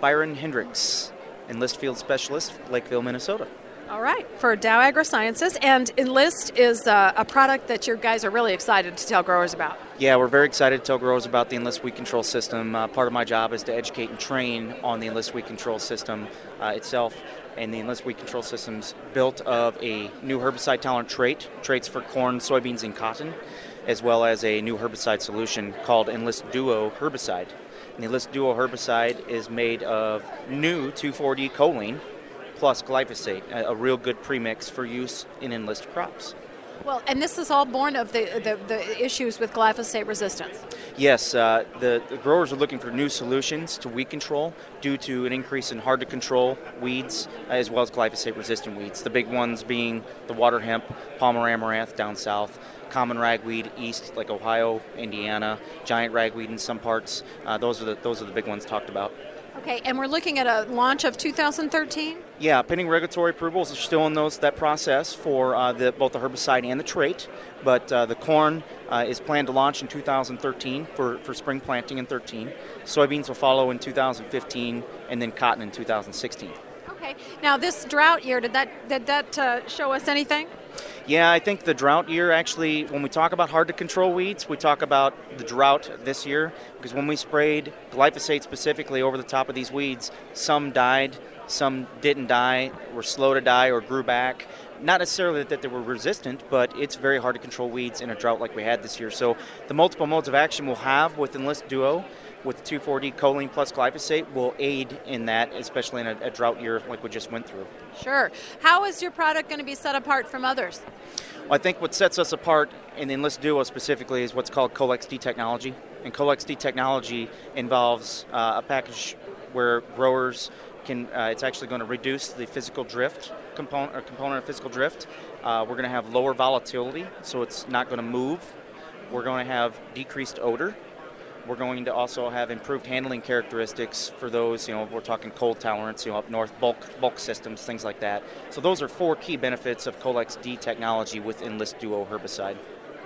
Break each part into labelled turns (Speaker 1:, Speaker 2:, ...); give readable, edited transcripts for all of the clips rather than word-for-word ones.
Speaker 1: Byron Hendricks, Enlist Field Specialist, Lakeville, Minnesota.
Speaker 2: All right, for Dow AgroSciences. And Enlist is a product that you guys are really excited to tell growers about.
Speaker 1: Yeah, we're very excited to tell growers about the Enlist Weed Control System. Part of my job is to educate and train on the Enlist Weed Control System itself. And the Enlist Weed Control System's built of a new herbicide-tolerant traits for corn, soybeans, and cotton, as well as a new herbicide solution called Enlist Duo herbicide. And the Enlist Duo herbicide is made of new 2,4-D choline plus glyphosate, a real good premix for use in Enlist crops.
Speaker 2: Well, and this is all born of the issues with glyphosate resistance.
Speaker 1: Yes, the growers are looking for new solutions to weed control due to an increase in hard-to-control weeds as well as glyphosate-resistant weeds. The big ones being the water hemp, Palmer amaranth down south, common ragweed east like Ohio, Indiana, giant ragweed in some parts. Those are the big ones talked about.
Speaker 2: Okay, and we're looking at a launch of 2013?
Speaker 1: Yeah, pending regulatory approvals are still in that process for both the herbicide and the trait, but the corn is planned to launch in 2013 for spring planting in 13. Soybeans will follow in 2015, and then cotton in 2016.
Speaker 2: Okay, now this drought year, did that show us anything?
Speaker 1: Yeah, I think the drought year actually, when we talk about hard-to-control weeds, we talk about the drought this year, because when we sprayed glyphosate specifically over the top of these weeds, some died, some didn't die, were slow to die, or grew back. Not necessarily that they were resistant, but it's very hard to control weeds in a drought like we had this year. So the multiple modes of action we'll have with Enlist Duo, with 2,4-D choline plus glyphosate, will aid in that, especially in a drought year like we just went through.
Speaker 2: Sure. How is your product going to be set apart from others?
Speaker 1: Well, I think what sets us apart in the Enlist Duo specifically is what's called Colex-D technology. And Colex-D technology involves a package where growers can, it's actually going to reduce the physical drift component of physical drift. We're going to have lower volatility, so it's not going to move. We're going to have decreased odor. We're going to also have improved handling characteristics for those, we're talking cold tolerance, up north, bulk systems, things like that. So those are 4 key benefits of Colex-D technology with Enlist Duo herbicide.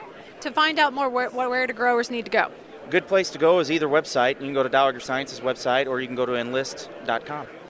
Speaker 2: To find out more, where do growers need to go?
Speaker 1: A good place to go is either website. You can go to Dow AgroSciences website, or you can go to enlist.com.